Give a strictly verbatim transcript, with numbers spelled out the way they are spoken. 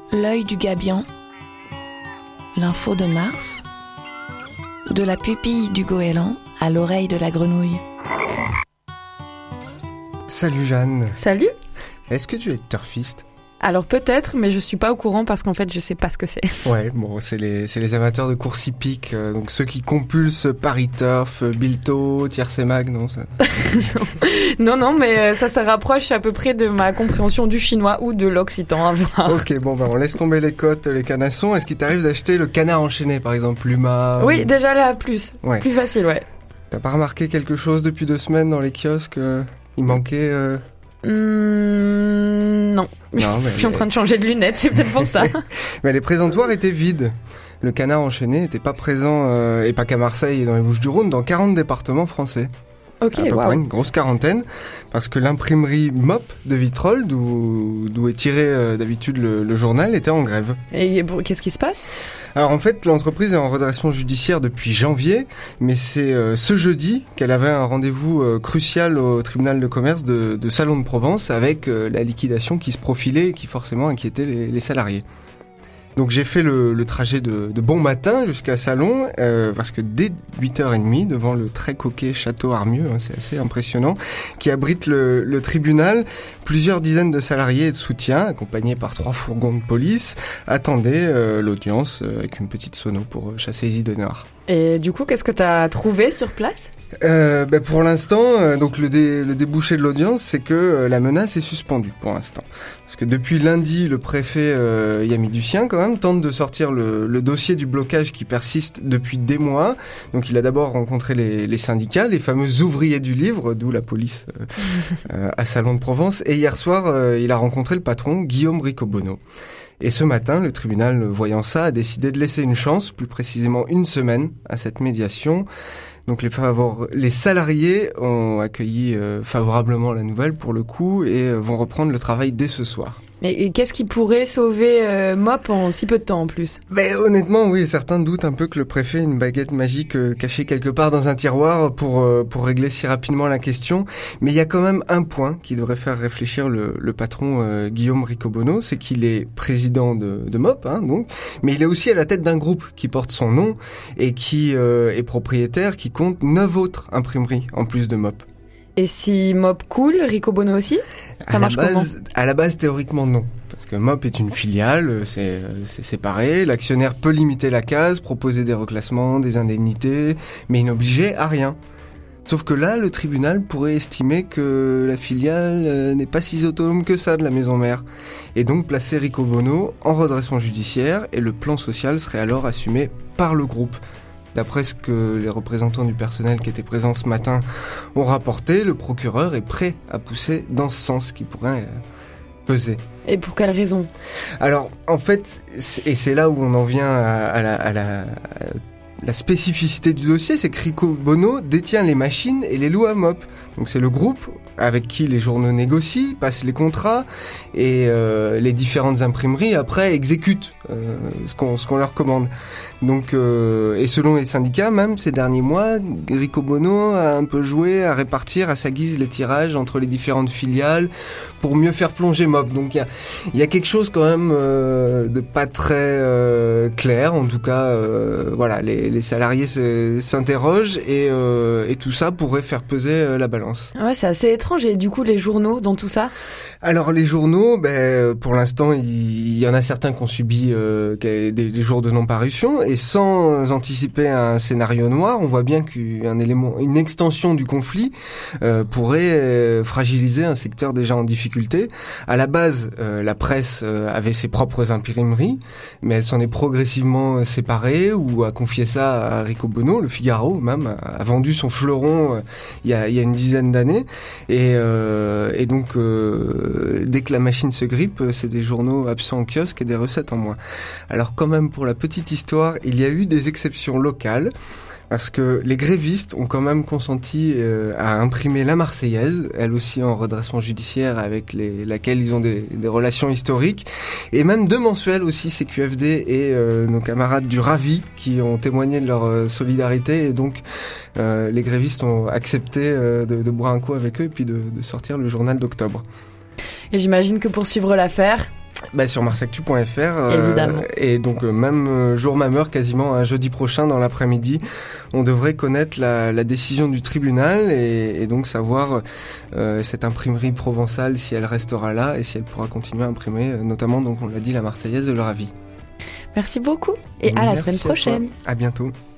L'œil du gabian, l'info de Mars, de la pupille du goéland à l'oreille de la grenouille. Salut Jeanne. Salut. Est-ce que tu es turfiste ? Alors peut-être, mais je suis pas au courant parce qu'en fait je sais pas ce que c'est. Ouais, bon, c'est les, c'est les amateurs de course hippique, euh, donc ceux qui compulsent Paris Turf, Bilto, Tiercé Mag, non ça... Non, non, mais ça se rapproche à peu près de ma compréhension du chinois ou de l'occitan à voir. Ok, bon, ben on laisse tomber les côtes, les canassons. Est-ce qu'il t'arrive d'acheter le canard enchaîné, par exemple, Luma ? Oui, ou... déjà là, plus. Ouais. Plus facile, ouais. T'as pas remarqué quelque chose depuis deux semaines dans les kiosques euh, Il manquait... Euh... Mmh, non, non je suis en train de changer de lunettes, c'est peut-être pour ça. Mais les présentoirs étaient vides. Le canard enchaîné n'était pas présent, euh, et pas qu'à Marseille et dans les Bouches-du-Rhône, dans quarante départements français. Ok, à peu wow. près une grosse quarantaine, parce que l'imprimerie M O P de Vitrolles, d'où, d'où est tiré euh, d'habitude le, le journal, était en grève. Et bon, qu'est-ce qui se passe ? Alors en fait, l'entreprise est en redressement judiciaire depuis janvier, mais c'est euh, ce jeudi qu'elle avait un rendez-vous euh, crucial au tribunal de commerce de, de Salon de Provence avec euh, la liquidation qui se profilait et qui forcément inquiétait les, les salariés. Donc j'ai fait le, le trajet de, de bon matin jusqu'à Salon, euh, parce que dès huit heures trente, devant le très coquet château Armieux, hein, c'est assez impressionnant, qui abrite le, le tribunal, plusieurs dizaines de salariés et de soutien, accompagnés par trois fourgons de police, attendaient euh, l'audience euh, avec une petite sono pour chasser les idées noires. Et du coup, qu'est-ce que tu as trouvé sur place ? Euh, ben pour l'instant, euh, donc le, dé, le débouché de l'audience, c'est que euh, la menace est suspendue pour l'instant. Parce que depuis lundi, le préfet euh, y a mis du sien quand même, tente de sortir le, le dossier du blocage qui persiste depuis des mois. Donc il a d'abord rencontré les, les syndicats, les fameux ouvriers du livre, d'où la police euh, euh, à Salon de Provence. Et hier soir, euh, il a rencontré le patron, Guillaume Riccobonneau. Et ce matin, le tribunal, voyant ça, a décidé de laisser une chance, plus précisément une semaine, à cette médiation. Donc les, favor- les salariés ont accueilli euh, favorablement la nouvelle pour le coup et euh, vont reprendre le travail dès ce soir. Et qu'est-ce qui pourrait sauver euh, M O P en si peu de temps en plus ? Ben honnêtement, oui, certains doutent un peu que le préfet ait une baguette magique euh, cachée quelque part dans un tiroir pour euh, pour régler si rapidement la question. Mais il y a quand même un point qui devrait faire réfléchir le, le patron euh, Guillaume Riccobonneau, c'est qu'il est président de, de M O P, hein, donc, mais il est aussi à la tête d'un groupe qui porte son nom et qui euh, est propriétaire, qui compte neuf autres imprimeries en plus de M O P. Et si M O P coule, Riccobonneau aussi ? Ça à marche la base, comment ? À la base, théoriquement, non. Parce que M O P est une filiale, c'est, c'est séparé. L'actionnaire peut limiter la case, proposer des reclassements, des indemnités, mais il n'obligeait à rien. Sauf que là, le tribunal pourrait estimer que la filiale euh, n'est pas si autonome que ça de la maison mère. Et donc placer Riccobonneau en redressement judiciaire, et le plan social serait alors assumé par le groupe. D'après ce que les représentants du personnel qui étaient présents ce matin ont rapporté, le procureur est prêt à pousser dans ce sens qui pourrait euh, peser. Et pour quelle raison ? Alors, en fait, et c'est là où on en vient à, à la... À la à La spécificité du dossier, c'est que Riccobonneau détient les machines et les loue à M O P. Donc c'est le groupe avec qui les journaux négocient, passent les contrats et euh, les différentes imprimeries après exécutent euh, ce qu'on ce qu'on leur commande. Donc euh, et selon les syndicats, même ces derniers mois, Riccobonneau a un peu joué à répartir à sa guise les tirages entre les différentes filiales pour mieux faire plonger M O P. Donc il y a il y a quelque chose quand même euh, de pas très euh, clair. En tout cas, euh, voilà, les les salariés s'interrogent et euh, et tout ça pourrait faire peser euh, la balance. Ouais, c'est assez étrange. Et du coup, les journaux dans tout ça ? Alors les journaux, ben pour l'instant, il, il y en a certains qui ont subi euh, des, des jours de non-parution et sans anticiper un scénario noir, on voit bien qu'un élément, une extension du conflit euh, pourrait euh, fragiliser un secteur déjà en difficulté. À la base, euh, la presse euh, avait ses propres imprimeries, mais elle s'en est progressivement séparée ou a confié ça à Riccobonneau. Le Figaro même a vendu son fleuron euh, il y a il y a une dizaine d'années et, euh, et donc euh, dès que la machine se grippe, c'est des journaux absents en kiosque et des recettes en moins. Alors quand même, pour la petite histoire, il y a eu des exceptions locales. Parce que les grévistes ont quand même consenti euh, à imprimer la Marseillaise, elle aussi en redressement judiciaire avec les, laquelle ils ont des, des relations historiques, et même deux mensuels aussi, C Q F D et euh, nos camarades du Ravi qui ont témoigné de leur euh, solidarité, et donc euh, les grévistes ont accepté euh, de, de boire un coup avec eux et puis de, de sortir le journal d'octobre. Et j'imagine que pour suivre l'affaire, Bah, sur marsactu point f r. Euh, Évidemment. Et donc, euh, même euh, jour, même heure, quasiment un jeudi prochain dans l'après-midi, on devrait connaître la, la décision du tribunal et, et donc savoir euh, cette imprimerie provençale, si elle restera là et si elle pourra continuer à imprimer, euh, notamment, donc on l'a dit, la Marseillaise de leur avis. Merci beaucoup et à la Merci semaine prochaine. À, à bientôt.